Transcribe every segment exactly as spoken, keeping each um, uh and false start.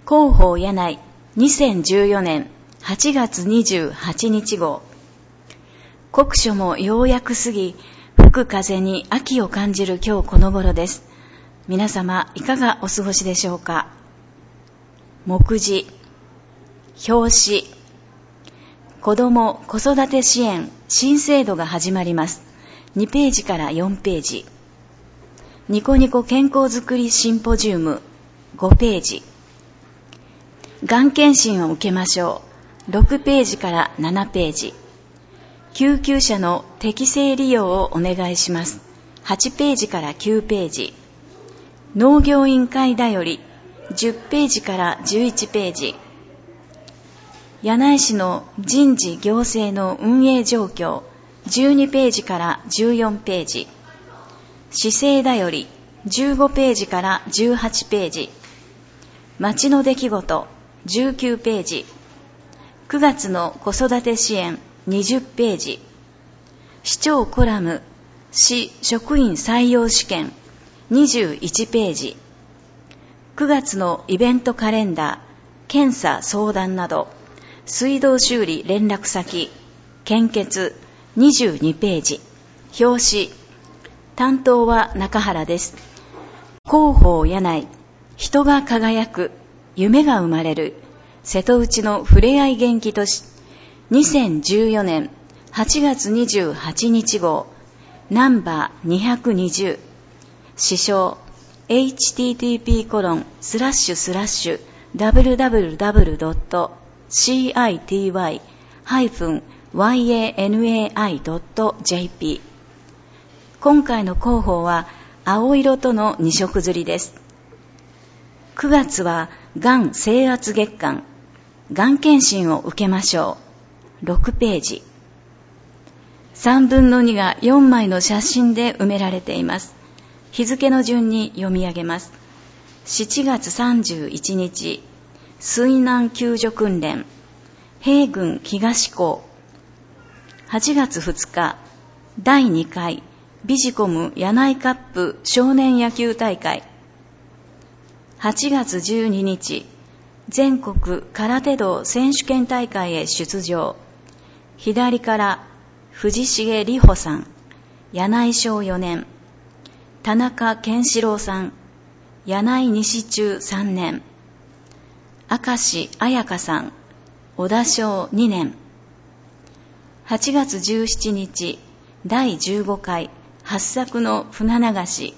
広報柳井にせんじゅうよねんはちがつにじゅうはちにち号。酷暑もようやく過ぎ、吹く風に秋を感じる今日この頃です。皆様いかがお過ごしでしょうか。目次、表紙、子ども・子育て支援新制度が始まります。にページからよんページ。ニコニコ健康づくりシンポジウムごページ。がん検診を受けましょうろくページからななページ。救急車の適正利用をお願いしますはちページからきゅうページ。農業委員会だよりじゅっページからじゅういちページ。柳井市の人事行政の運営状況じゅうにページからじゅうよんページ。市政だよりじゅうごページからじゅうはちページ。町の出来事じゅうきゅうページ。くがつの子育て支援にじゅっページ。市長コラム市職員採用試験にじゅういちページ。くがつのイベントカレンダー検査相談など水道修理連絡先献血にじゅうにページ。表紙、担当は中原です。広報柳井、人が輝く夢が生まれる瀬戸内のふれあい元気都市にせんじゅうよねんはちがつにじゅうはちにち号ナンバーにひゃくにじゅう。支障 エイチティーティーピーコロンスラッシュスラッシュダブリューダブリューダブリュードットシーアイティーワイハイフンワイエーエヌエーアイドットジェーピー。 今回の広報は青色とのに色刷りです。くがつはがん征圧月間、がん検診を受けましょうろくページ。さんぶんのにがよんまいの写真で埋められています。日付の順に読み上げます。しちがつさんじゅういちにち、水難救助訓練平郡東港。はちがつふつか、だいにかいビジコム柳井カップ少年野球大会。はちがつじゅうににち、全国空手道選手権大会へ出場。左から藤重里穂さん、柳井小よねん。田中健志郎さん、柳井西中さんねん。明石彩香さん、小田小にねん。はちがつじゅうしちにち、だいじゅうごかい八作の船流し。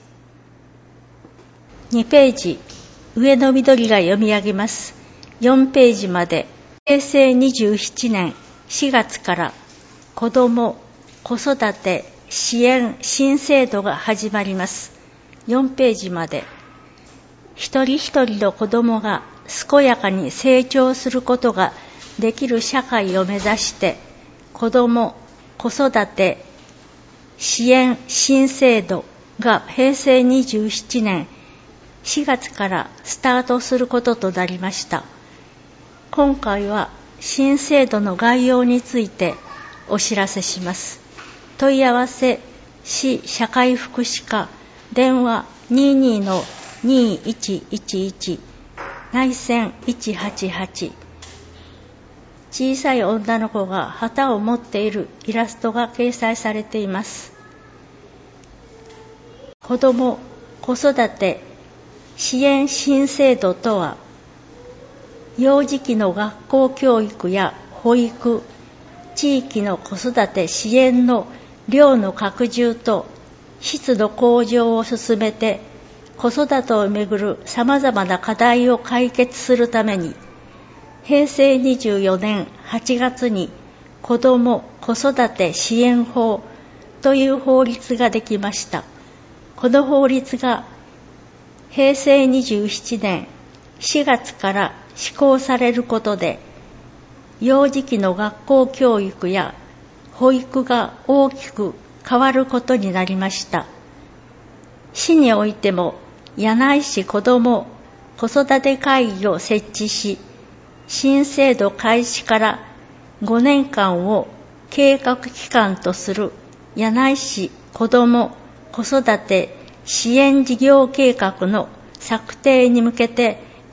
にページ、上の緑が読み上げます。よんページまで。へいせいにじゅうななねんしがつから子ども・子育て支援新制度が始まります。よんページまで。一人一人の子どもが健やかに成長することができる社会を目指して子ども・子育て支援新制度がへいせいにじゅうななねんしがつからスタートすることとなりました。今回は新制度の概要についてお知らせします。問い合わせ市社会福祉課電話 にじゅうにのにいちいちいち 内線いちはちはち。小さい女の子が旗を持っているイラストが掲載されています。子ども・子育て支援新制度とは、幼児期の学校教育や保育、地域の子育て支援の量の拡充と質の向上を進めて、子育てをめぐるさまざまな課題を解決するために、へいせいにじゅうよねんはちがつに子ども・子育て支援法という法律ができました。この法律がへいせいにじゅうななねんしがつから施行されることで、幼児期の学校教育や保育が大きく変わることになりました。市においても柳井市子ども・子育て会議を設置し、新制度開始からごねんかんを計画期間とする柳井市子ども・子育て支援事業計画の策定に向けて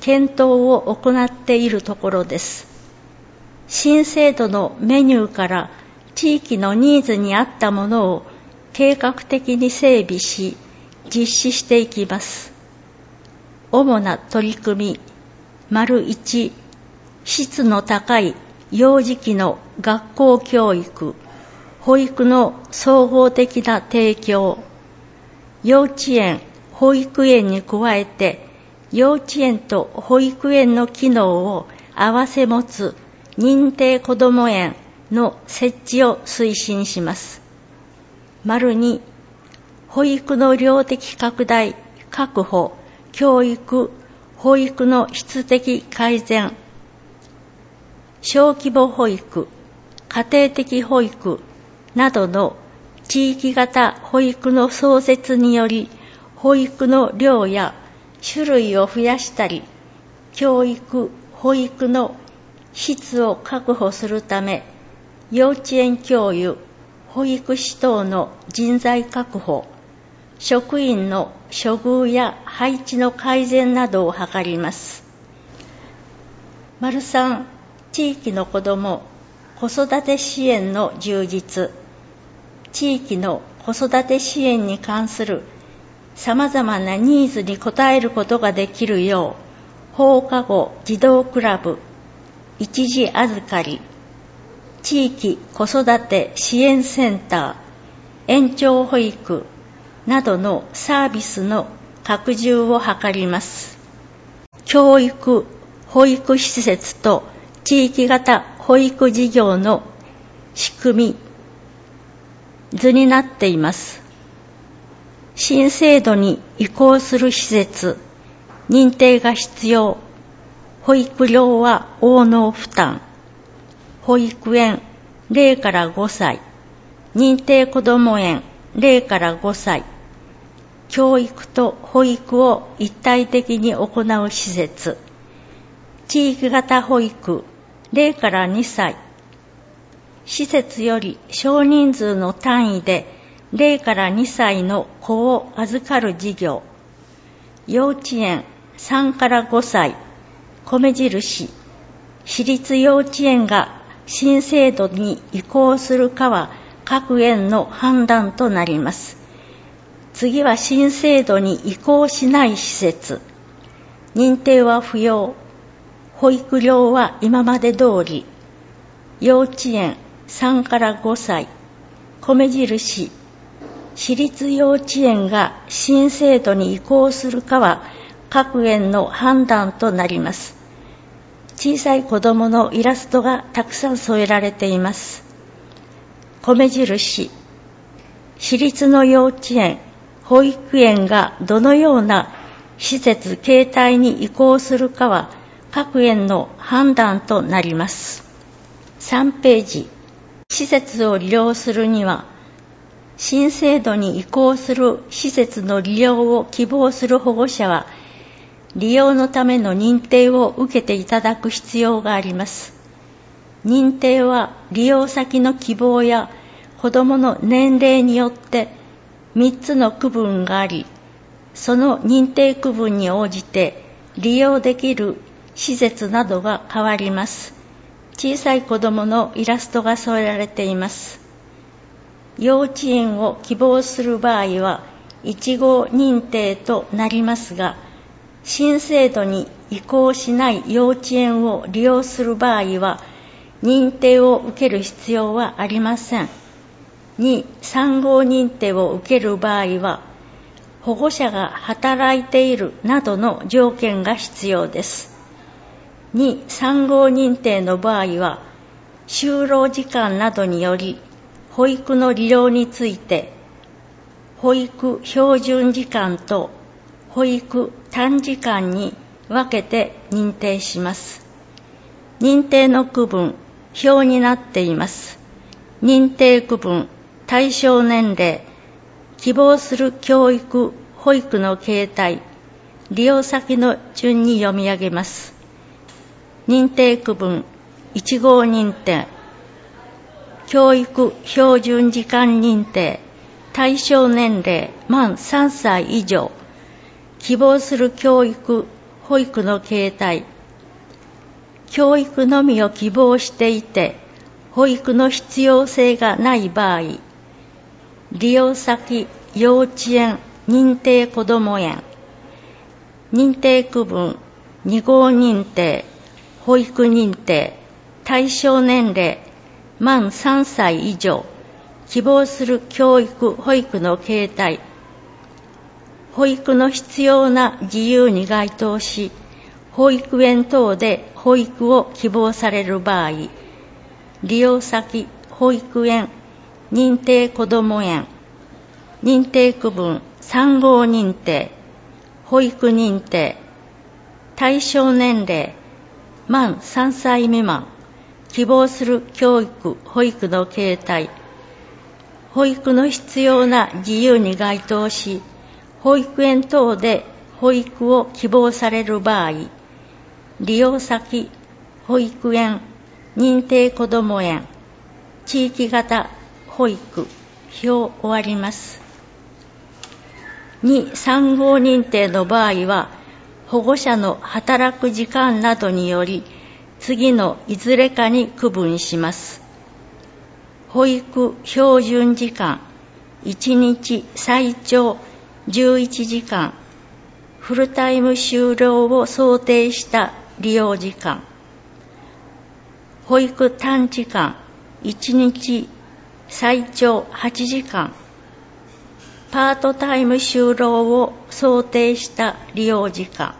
検討を行っているところです。新制度のメニューから地域のニーズに合ったものを計画的に整備し、実施していきます。主な取り組み、丸いち、質の高い幼児期の学校教育、保育の総合的な提供、幼稚園、保育園に加えて、幼稚園と保育園の機能を併せ持つ認定こども園の設置を推進します。丸に、保育の量的拡大、確保、教育、保育の質的改善、小規模保育、家庭的保育などの地域型保育の創設により、保育の量や種類を増やしたり、教育、保育の質を確保するため、幼稚園教諭、保育士等の人材確保、職員の処遇や配置の改善などを図ります。丸さん、地域の子ども・子育て支援の充実。地域の子育て支援に関するさまざまなニーズに応えることができるよう、放課後児童クラブ、一時預かり、地域子育て支援センター、延長保育などのサービスの拡充を図ります。教育・保育施設と地域型保育事業の仕組み、図になっています。新制度に移行する施設、認定が必要。保育料は応納負担。保育園ゼロからごさい、認定こども園ゼロからごさい、教育と保育を一体的に行う施設、地域型保育ゼロからにさい、施設より少人数の単位でゼロからにさいの子を預かる事業、幼稚園さんからごさい、米印、私立幼稚園が新制度に移行するかは各園の判断となります。次は新制度に移行しない施設、認定は不要、保育料は今まで通り、幼稚園さんからごさい、米印、私立幼稚園が新制度に移行するかは各園の判断となります。小さい子どものイラストがたくさん添えられています。米印、私立の幼稚園、保育園がどのような施設形態に移行するかは各園の判断となります。さんページ、施設を利用するには、新制度に移行する施設の利用を希望する保護者は、利用のための認定を受けていただく必要があります。認定は利用先の希望や子どもの年齢によってみっつの区分があり、その認定区分に応じて利用できる施設などが変わります。小さい子どものイラストが添えられています。幼稚園を希望する場合はいち号認定となりますが、新制度に移行しない幼稚園を利用する場合は、認定を受ける必要はありません。に、さん号認定を受ける場合は、保護者が働いているなどの条件が必要です。に、さん号認定の場合は、就労時間などにより、保育の利用について、保育標準時間と保育短時間に分けて認定します。認定の区分、表になっています。認定区分、対象年齢、希望する教育、保育の形態、利用先の順に読み上げます。認定区分、いち号認定、教育標準時間認定、対象年齢満さんさい以上、希望する教育、 保育の形態。教育のみを希望していて、保育の必要性がない場合、利用先、幼稚園、認定こども園、認定区分、に号認定、保育認定、対象年齢、満さんさい以上、希望する教育・保育の形態、保育の必要な自由に該当し、保育園等で保育を希望される場合、利用先、保育園、認定こども園、認定区分、さん号認定、保育認定、対象年齢、満さんさい未満、希望する教育・保育の形態、保育の必要な自由に該当し、保育園等で保育を希望される場合、利用先、保育園、認定こども園、地域型保育、表終わります。に、さん号認定の場合は、保護者の働く時間などにより、次のいずれかに区分します。保育標準時間、いちにち最長じゅういちじかん、フルタイム終了を想定した利用時間。保育短時間、いちにち最長はちじかん、パートタイム就労を想定した利用時間。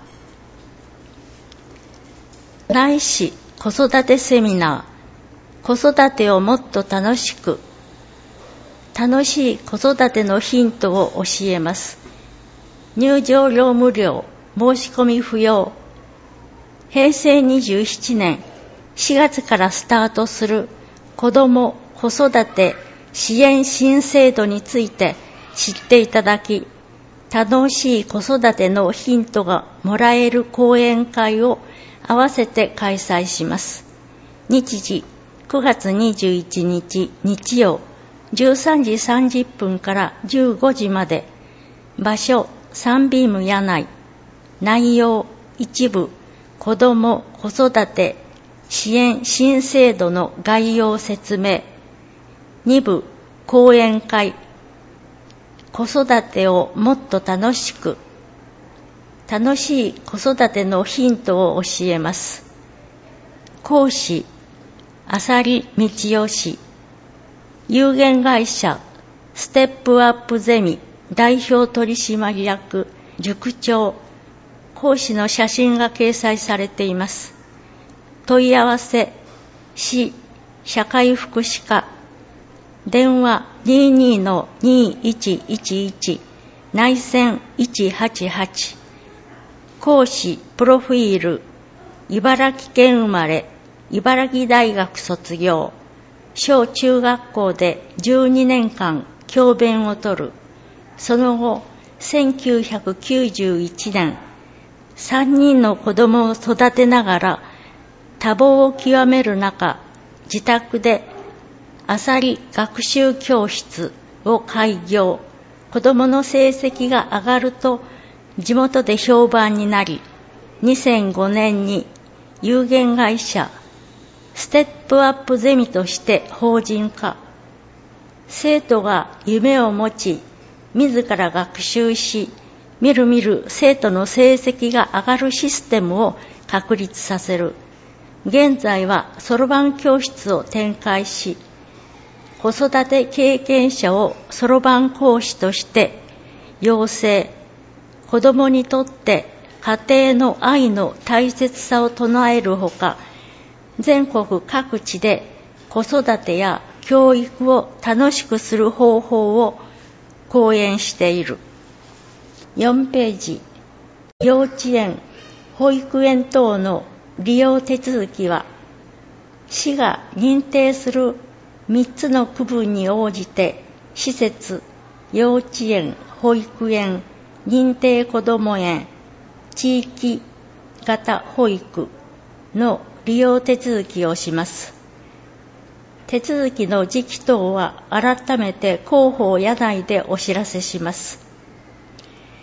ないし子育てセミナー、子育てをもっと楽しく、楽しい子育てのヒントを教えます。入場料無料、申し込み不要。へいせいにじゅうななねんしがつからスタートする子ども・子育て支援新制度について知っていただき、楽しい子育てのヒントがもらえる講演会を合わせて開催します。日時くがつにじゅういちにち日曜じゅうさんじさんじゅっぷんからじゅうごじまで。場所サンビーム柳井。内容一部子ども・子育て支援新制度の概要説明。に部講演会。子育てをもっと楽しく。楽しい子育てのヒントを教えます。講師浅利道義。有限会社ステップアップゼミ代表取締役塾長。講師の写真が掲載されています。問い合わせ市社会福祉課。電話 にじゅうにのにいちいちいち 内線いちはちはち。講師プロフィール。茨城県生まれ、茨城大学卒業。小中学校でじゅうにねんかん教鞭をとる。その後、せんきゅうひゃくきゅうじゅういちねん、さんにんの子供を育てながら多忙を極める中、自宅であさり学習教室を開業。子供の成績が上がると地元で評判になり、にせんごねんに有限会社ステップアップゼミとして法人化。生徒が夢を持ち、自ら学習し、みるみる生徒の成績が上がるシステムを確立させる。現在はそろばん教室を展開し、子育て経験者をそろばん講師として養成。子どもにとって家庭の愛の大切さを唱えるほか、全国各地で子育てや教育を楽しくする方法を講演している。よんページ、幼稚園、保育園等の利用手続きは、市が認定するみっつの区分に応じて、施設、幼稚園、保育園、認定こども園、地域型保育の利用手続きをします。手続きの時期等は改めて広報や内でお知らせします。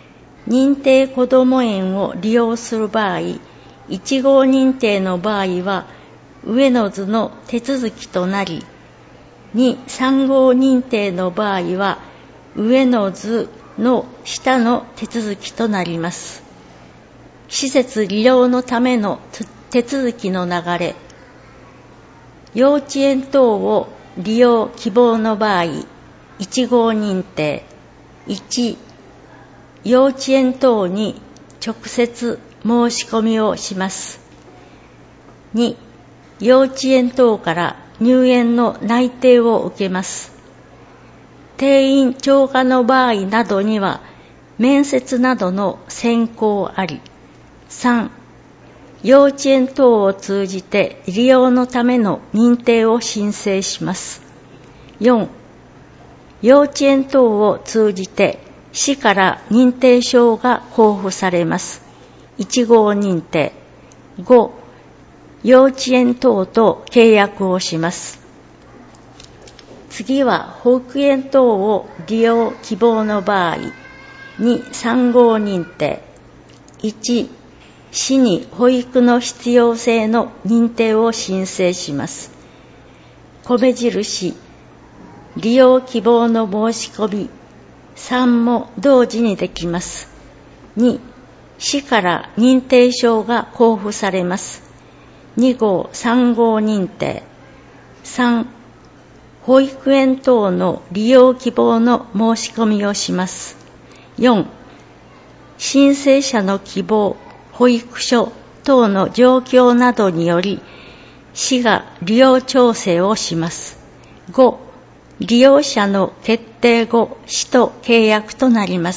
認定こども園を利用する場合、いち号認定の場合は上の図の手続きとなり、に、さん号認定の場合は上の図の下の手続きとなります。施設利用のための手続きの流れ。幼稚園等を利用希望の場合、いち号認定。いち、幼稚園等に直接申し込みをします。に、幼稚園等から入園の内定を受けます。定員超過の場合などには面接などの選考あり。さん、幼稚園等を通じて利用のための認定を申請します。よん、幼稚園等を通じて市から認定証が交付されます。いち号認定。ご、幼稚園等と契約をします。次は保育園等を利用希望の場合。に、さん号認定。いち、市に保育の必要性の認定を申請します。米印、利用希望の申し込み。さんも同時にできます。に、市から認定証が交付されます。に号、さん号認定。さん、保育園等の利用希望の申し込みをします。よん、申請者の希望、保育所等の状況などにより、市が利用調整をします。ご、利用者の決定後、市と契約となります。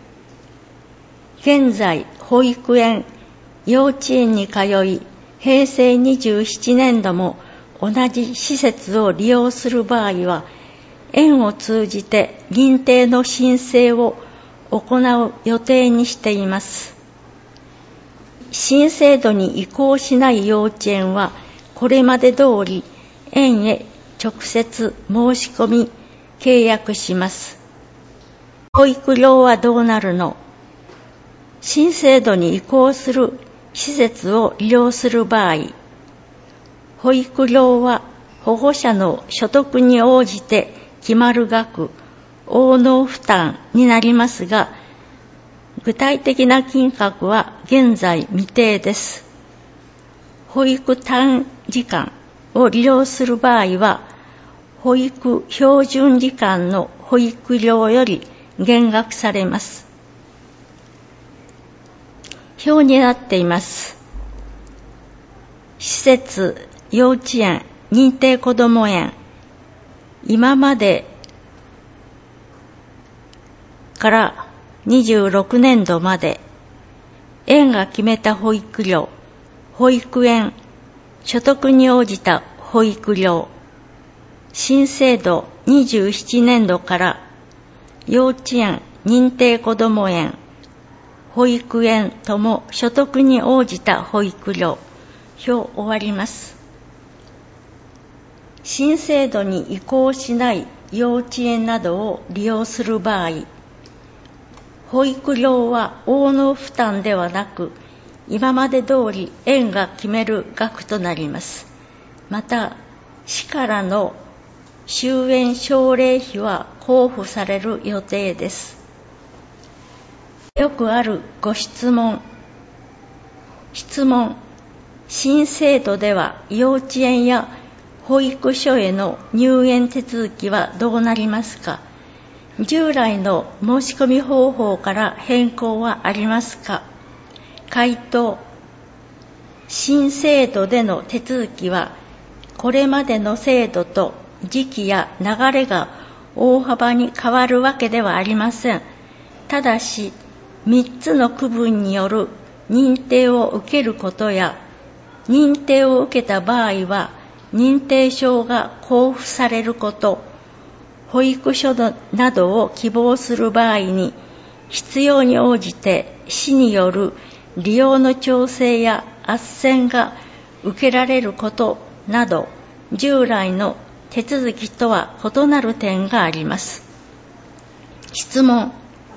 現在、保育園、幼稚園に通い、へいせいにじゅうななねんども同じ施設を利用する場合は、園を通じて認定の申請を行う予定にしています。新制度に移行しない幼稚園は、これまで通り園へ直接申し込み、契約します。保育料はどうなるの？新制度に移行する施設を利用する場合、保育料は保護者の所得に応じて決まる額、応納負担になりますが、具体的な金額は現在未定です。保育短時間を利用する場合は、保育標準時間の保育料より減額されます。表になっています。施設、幼稚園、認定こども園、今までからにじゅうろくねんどまで、園が決めた保育料、保育園、所得に応じた保育料、新制度にじゅうななねんどから幼稚園、認定こども園、保育園とも所得に応じた保育料、表終わります。新制度に移行しない幼稚園などを利用する場合、保育料は応納負担ではなく、今まで通り園が決める額となります。また、市からの終園奨励費は交付される予定です。よくあるご質問。質問。新制度では幼稚園や保育所への入園手続きはどうなりますか？従来の申し込み方法から変更はありますか？回答。新制度での手続きは、これまでの制度と時期や流れが大幅に変わるわけではありません。ただし、みっつの区分による認定を受けることや、認定を受けた場合は、認定証が交付されること、保育所などを希望する場合に、必要に応じて市による利用の調整や斡旋が受けられることなど、従来の手続きとは異なる点があります。質問。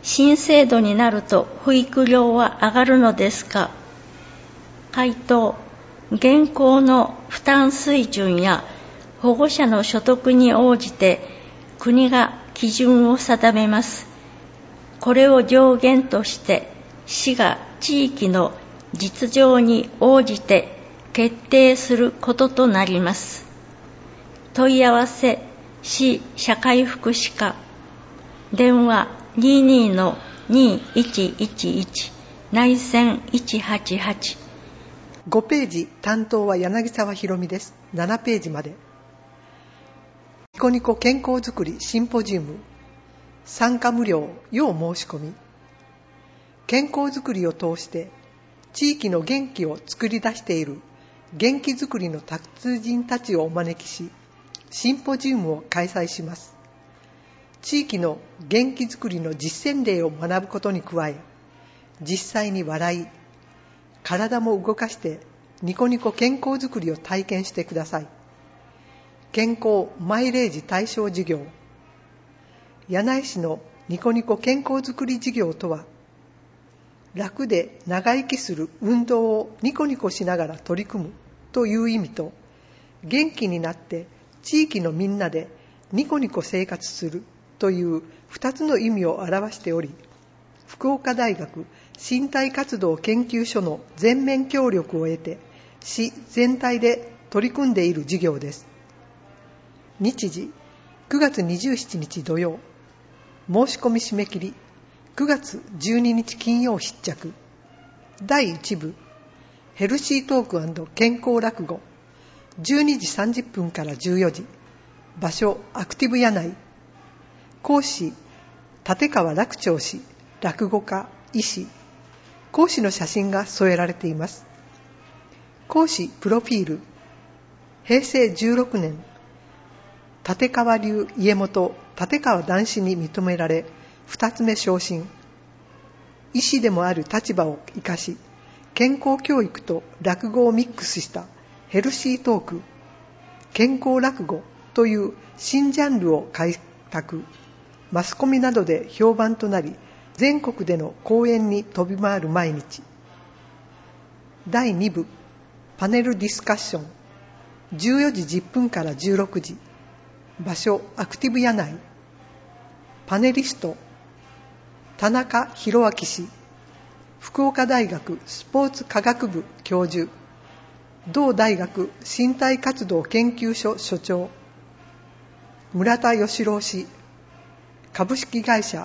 新制度になると保育料は上がるのですか？回答、現行の負担水準や保護者の所得に応じて国が基準を定めます。これを上限として市が地域の実情に応じて決定することとなります。問い合わせ市社会福祉課、電話 にじゅうに の にいちいちいち 内線いちはちはち。 ごページ担当は柳沢ひろみです。ななページまで。ニコニコ健康づくりシンポジウム、参加無料要申し込み。健康づくりを通して地域の元気を作り出している元気づくりの達人たちをお招きし、シンポジウムを開催します。地域の元気づくりの実践例を学ぶことに加え、実際に笑い、体も動かしてニコニコ健康づくりを体験してください。健康マイレージ対象事業。柳井市のニコニコ健康づくり事業とは、楽で長生きする運動をニコニコしながら取り組むという意味と、元気になって地域のみんなでニコニコ生活するという二つの意味を表しており、福岡大学身体活動研究所の全面協力を得て市全体で取り組んでいる事業です。日時くがつにじゅうしちにち土曜、申し込み締め切りくがつじゅうににち金曜必着。だいいち部ヘルシートーク&健康落語、じゅうにじさんじゅっぷんからじゅうよじ。場所アクティブ柳井。講師立川楽長氏、落語家、医師。講師の写真が添えられています。講師プロフィール。へいせいじゅうろくねん、立川流家元立川談志に認められ、二つ目昇進。医師でもある立場を生かし、健康教育と落語をミックスしたヘルシートーク、健康落語という新ジャンルを開拓。マスコミなどで評判となり、全国での講演に飛び回る毎日。だいに部パネルディスカッション、じゅうよじじゅっぷんからじゅうろくじ。場所アクティブ柳井。パネリスト田中宏明氏、福岡大学スポーツ科学部教授、同大学身体活動研究所所長。村田義郎氏、株式会社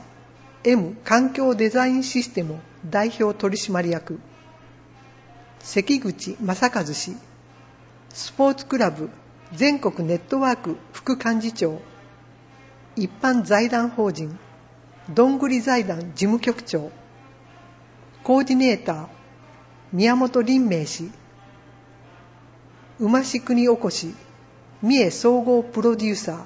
M 環境デザインシステム代表取締役。関口正和氏、スポーツクラブ全国ネットワーク副幹事長。一般財団法人どんぐり財団事務局長。コーディネーター宮本林明氏。馬師国おこし三重総合プロデューサー。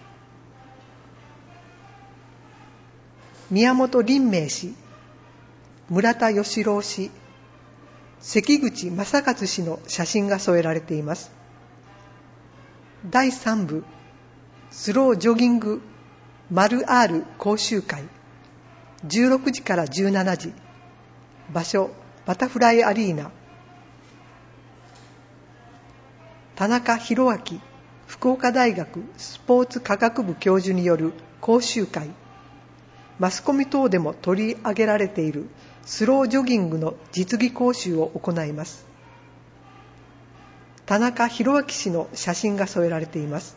宮本林明氏、村田義郎氏、関口正和氏の写真が添えられています。だいさん部スロージョギング丸 R 講習会、じゅうろくじからじゅうしちじ。場所バタフライアリーナ。田中宏明福岡大学スポーツ科学部教授による講習会。マスコミ等でも取り上げられているスロージョギングの実技講習を行います。田中宏明氏の写真が添えられています。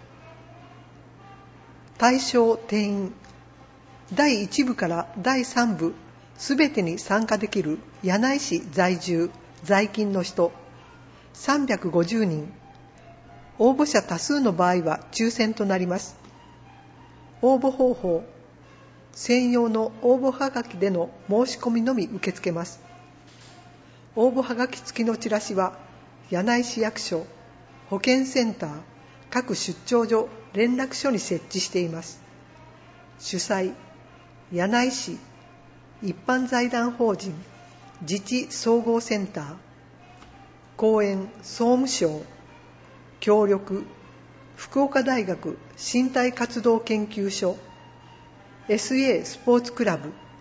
対象定員だいいち部からだいさん部すべてに参加できる柳井市在住在勤の人さんびゃくごじゅうにん。応募者多数の場合は抽選となります。応募方法、専用の応募はがきでの申し込みのみ受け付けます。応募はがき付きのチラシは柳井市役所、保健センター、各出張所、連絡所に設置しています。主催、柳井市一般財団法人自治総合センター。講演、総務省。協力、福岡大学身体活動研究所。エスエー スポーツクラブ。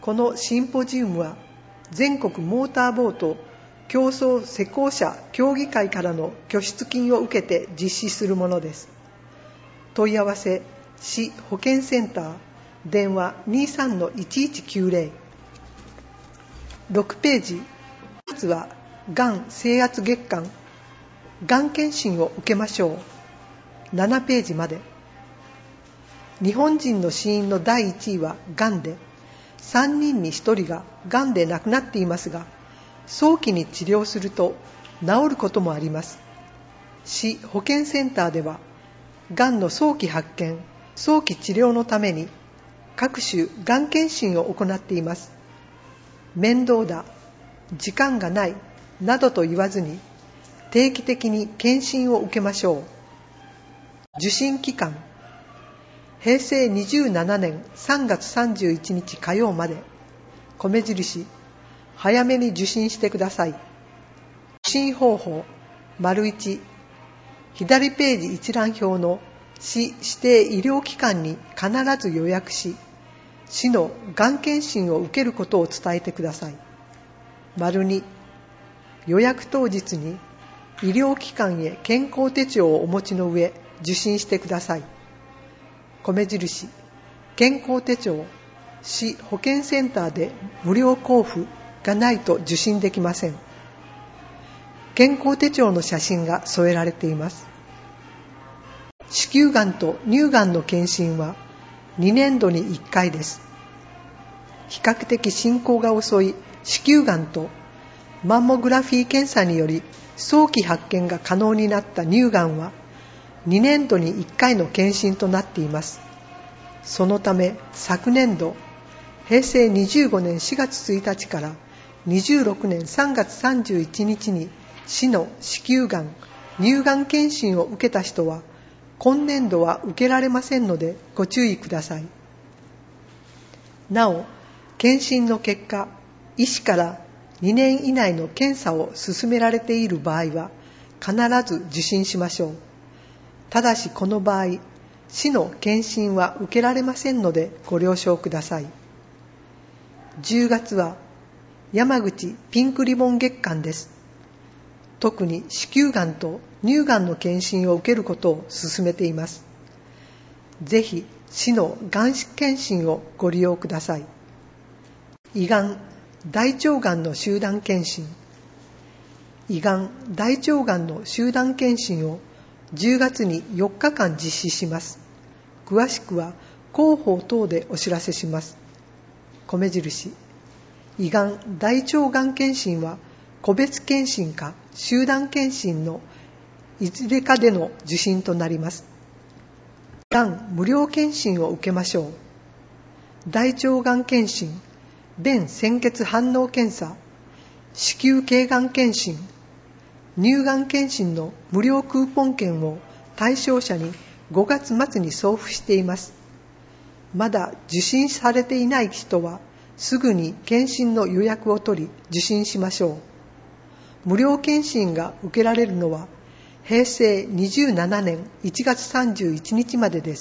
このシンポジウムは全国モーターボート競争施工者協議会からの拠出金を受けて実施するものです。問い合わせ市保健センター電話 にじゅうさんのいちいちきゅうぜろ。ろくページ、まずはがん征圧月間がん検診を受けましょう。ななページまで。日本人の死因のだいいちいはがんで、さんにんにひとりががんで亡くなっていますが、早期に治療すると治ることもあります。市保健センターでは、がんの早期発見、早期治療のために各種がん検診を行っています。面倒だ、時間がないなどと言わずに、定期的に検診を受けましょう。受診期間、へいせいにじゅうななねんさんがつさんじゅういちにち火曜まで。米印、早めに受診してください。受診方法、丸いち、左ページ一覧表の市指定医療機関に必ず予約し、市のがん検診を受けることを伝えてください。丸に、予約当日に医療機関へ健康手帳をお持ちの上、受診してください。米印、健康手帳、市保健センターで無料交付がないと受診できません。健康手帳の写真が添えられています。子宮がんと乳がんの検診はにねんどにいっかいです。比較的進行が遅い子宮がんとマンモグラフィー検査により早期発見が可能になった乳がんはにねんどにいっかいの検診となっています。そのため昨年度、へいせいにじゅうごねんしがつついたちからにじゅうろくねんさんがつさんじゅういちにちに市の子宮がん、乳がん検診を受けた人は今年度は受けられませんのでご注意ください。なお、検診の結果、医師からにねん以内の検査を勧められている場合は必ず受診しましょう。ただしこの場合、市の検診は受けられませんのでご了承ください。じゅうがつは山口ピンクリボン月間です。特に子宮がんと乳がんの検診を受けることを勧めています。ぜひ市のがん検診をご利用ください。胃がん、大腸がんの集団検診。胃がん、大腸がんの集団検診をじゅうがつによっかかん実施します。詳しくは広報等でお知らせします。米印、胃がん、大腸がん検診は個別検診か集団検診のいずれかでの受診となります。がん無料検診を受けましょう。大腸がん検診、便潜血反応検査、子宮頸がん検診、乳がん検診の無料クーポン券を対象者にごがつまつに送付しています。まだ受診されていない人はすぐに検診の予約を取り受診しましょう。無料検診が受けられるのはへいせいにじゅうななねんいちがつさんじゅういちにちまでです。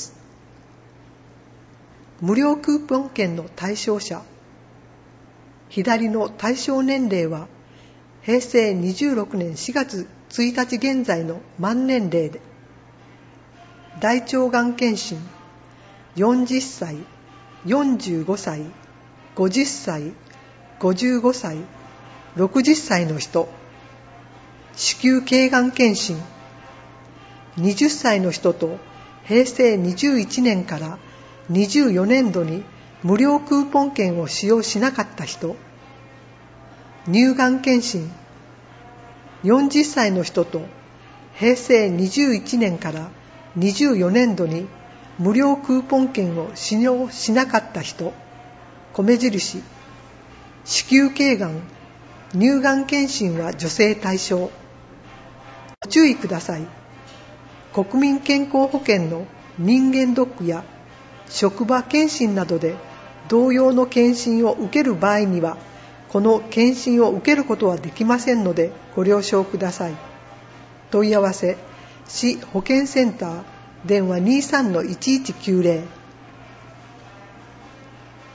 無料クーポン券の対象者、左の対象年齢はへいせいにじゅうろくねんしがつついたち現在の満年齢で、大腸がん検診、よんじゅっさい、よんじゅうごさい、ごじゅっさい、ごじゅうごさい、ろくじゅっさいの人、子宮頸がん検診、はたちの人とへいせいにじゅういちねんからにじゅうよねんどに無料クーポン券を使用しなかった人、乳がん検診、よんじゅっさいの人とへいせいにじゅういちねんからにじゅうよねんどに無料クーポン券を使用しなかった人、米印、子宮頸がん、乳がん検診は女性対象。ご注意ください。国民健康保険の人間ドックや職場検診などで同様の検診を受ける場合には、この検診を受けることはできませんのでご了承ください。問い合わせ、市保健センター、電話 にじゅうさんのいちいちきゅうぜろ。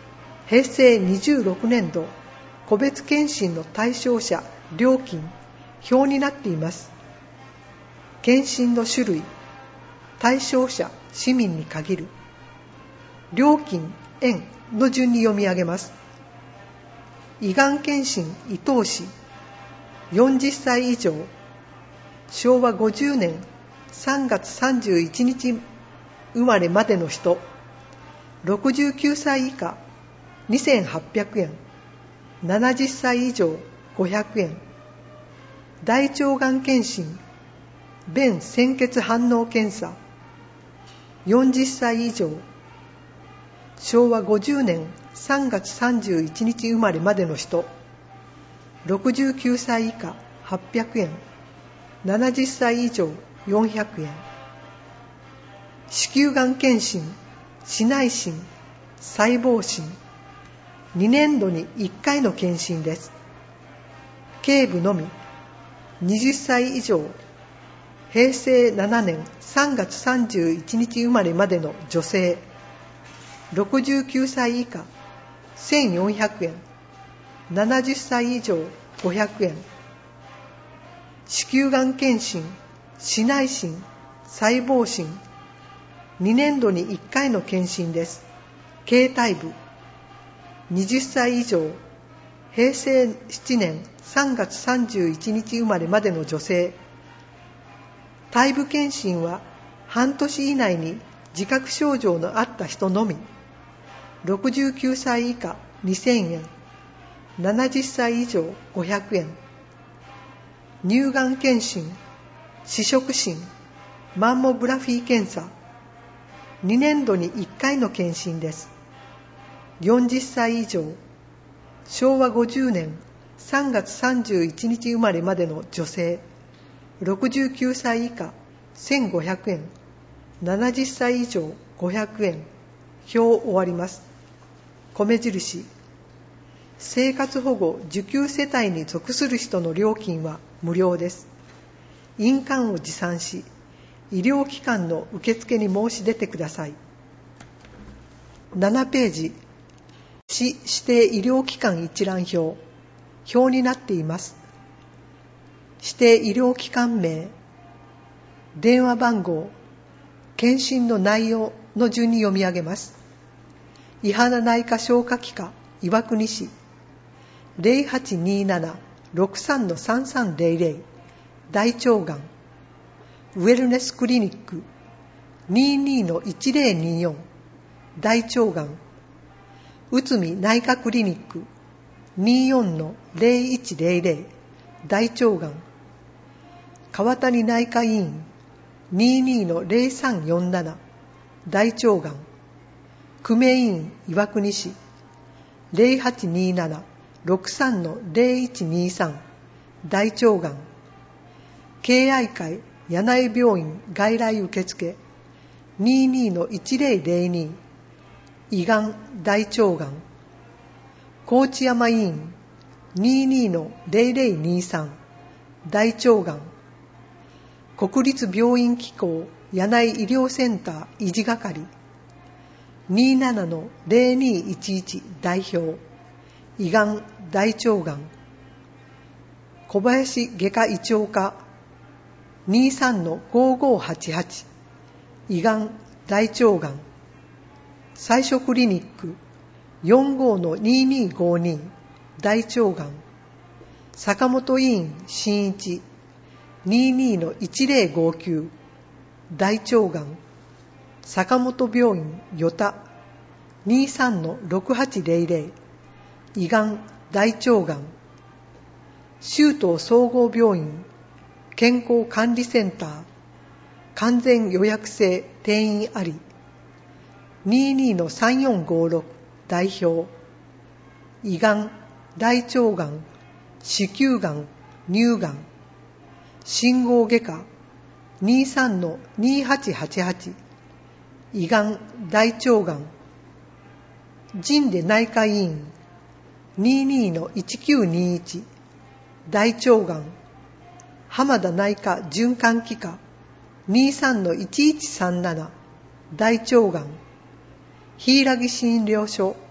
へいせいにじゅうろくねんど個別検診の対象者料金表になっています。検診の種類、対象者市民に限る、料金円の順に読み上げます。胃がん検診伊東市、よんじゅっさい以上、しょうわごじゅうねんさんがつさんじゅういちにち生まれまでの人、ろくじゅうきゅうさい以下にせんはっぴゃくえん、ななじゅっさい以上ごひゃくえん、大腸がん検診便潜血反応検査、よんじゅっさい以上、しょうわごじゅうねんさんがつさんじゅういちにち生まれまでの人、ろくじゅうきゅうさい以下はっぴゃくえん、ななじゅっさい以上よんひゃくえん、子宮がん検診、子内診、細胞診、にねんどにいっかいの検診です。頸部のみ、はたち以上、へいせいななねんさんがつさんじゅういちにち生まれまでの女性、ろくじゅうきゅうさい以下せんよんひゃくえん、ななじゅっさい以上ごひゃくえん、子宮がん検診、子内診、細胞診、にねんどにいっかいの検診です。経体部、はたち以上、へいせいななねんさんがつさんじゅういちにち生まれまでの女性、体部検診は半年以内に自覚症状のあった人のみ、ろくじゅうきゅうさい以下にせんえん、ななじゅっさい以上ごひゃくえん、乳がん検診、試食診、マンモグラフィー検査、にねんどにいっかいの検診です。よんじゅっさい以上、しょうわごじゅうねんさんがつさんじゅういちにち生まれまでの女性、ろくじゅうきゅうさい以下せんごひゃくえん、ななじゅっさい以上ごひゃくえん、表終わります。米印、生活保護受給世帯に属する人の料金は無料です。印鑑を持参し、医療機関の受付に申し出てください。ななページ、市指定医療機関一覧表、表になっています。指定医療機関名、電話番号、検診の内容の順に読み上げます。伊原内科消化器科岩国市 ゼロはちにーなな ろくさん さんさんゼロゼロ 大腸がんウェルネスクリニック にーにー いちゼロにーよん 大腸がん内海内科クリニック にーよん ゼロいちゼロゼロ 大腸がん川谷内科医院 にーにー ゼロさんよんなな 大腸がん久米院岩国市 ゼロはちにーなな ろくさん ゼロいちにーさん 大腸がん敬愛会柳井病院外来受付 にーにー いちゼロゼロに 胃がん大腸がん高知山医院 にーにー ゼロゼロにーさん 大腸がん国立病院機構柳井医療センター維持係 にーなな ゼロにーいちいち 代表胃がん大腸がん小林外科胃腸科 にーさん ごごはちはち 胃がん大腸がん最初クリニック よんごのにーにーごに 大腸がん坂本医院新一 にーにー いちゼロごきゅう 大腸がん坂本病院与田 にーさんのろくはちゼロゼロ 胃がん大腸がん周東総合病院健康管理センター完全予約制定員あり にーにー さんよんごろく 代表胃がん大腸がん子宮がん乳がん信号外科 にーさんのにーはちはちはち 胃がん大腸がん神出内科医院 にーにー のいちきゅうにーいち 大腸がん浜田内科循環器科 にーさんのいちいちさんなな 大腸がん柊診療所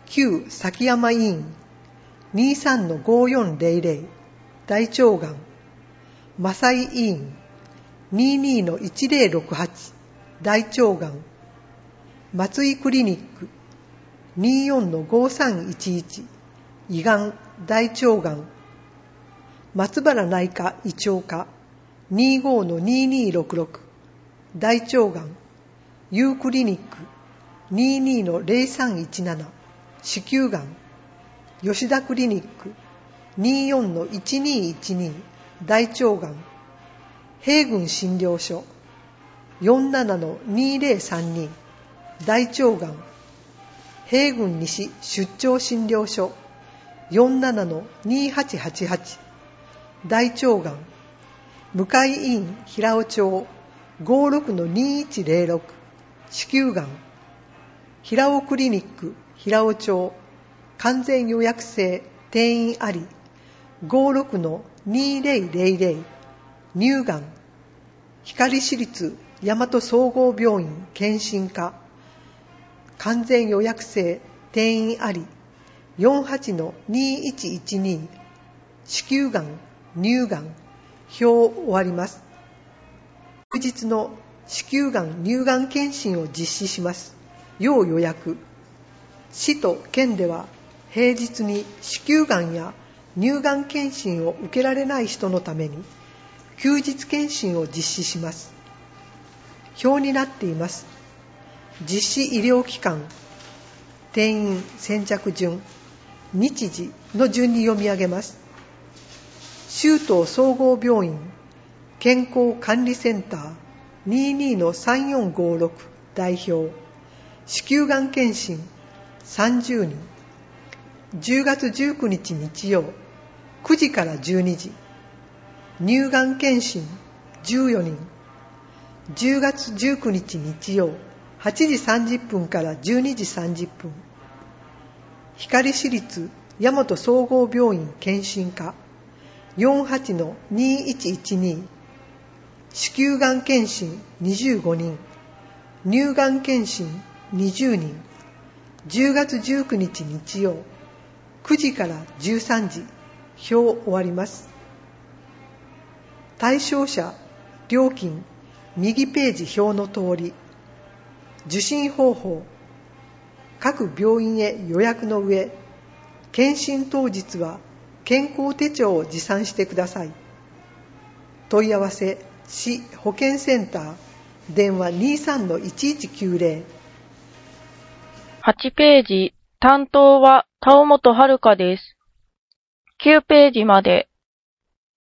旧崎山医院 にじゅうさんのごよんぜろぜろ 大腸がん、マサイ医院 にじゅうにのいちぜろろくはち 大腸がん、松井クリニック にじゅうよんのごさんいちいち 胃がん、大腸がん、松原内科胃腸科 にじゅうごのにじゅうにろくろく 大腸がん、ユークリニック にじゅうにのぜろさんいちなな 子宮がん、吉田クリニック にじゅうよんのいちにいちに 大腸がん、平郡診療所 よんじゅうななのにぜろさんに 大腸がん、平郡西出張診療所 よんじゅうななのにはちはちはち 大腸がん、向井院平尾町 ごじゅうろくのにいちぜろろく 子宮がん、平尾クリニック平尾町完全予約制定員あり ごじゅうろくのにぜろぜろぜろ 乳がん、光市立大和総合病院検診科完全予約制定員あり よんじゅうはちのにいちいちに 子宮がん、乳がん、表終わります。翌日の子宮がん、乳がん検診を実施します。要予約。市と県では平日に子宮がんや乳がん検診を受けられない人のために休日検診を実施します。表になっています。実施医療機関、定員先着順、日時の順に読み上げます。州東総合病院健康管理センター にじゅうにのさんよんごろく 代表、子宮がん検診さんじゅうにん、じゅうがつじゅうくにち日曜くじからじゅうにじ、乳がん検診じゅうよにん、じゅうがつじゅうくにち日曜はちじさんじゅっぷんからじゅうにじさんじゅっぷん、光市立大和総合病院検診科 よんじゅうはちのにいちいちに 子宮がん検診にじゅうごにん、乳がん検診にじゅうにん、じゅうがつじゅうくにち日曜くじからじゅうさんじ、表終わります。対象者、料金、右ページ表の通り、受診方法、各病院へ予約の上、検診当日は健康手帳を持参してください。問い合わせ、市保健センター、電話 にじゅうさんのいちいちきゅうぜろ。 はちページ、担当は田尾本遥です。きゅうページまで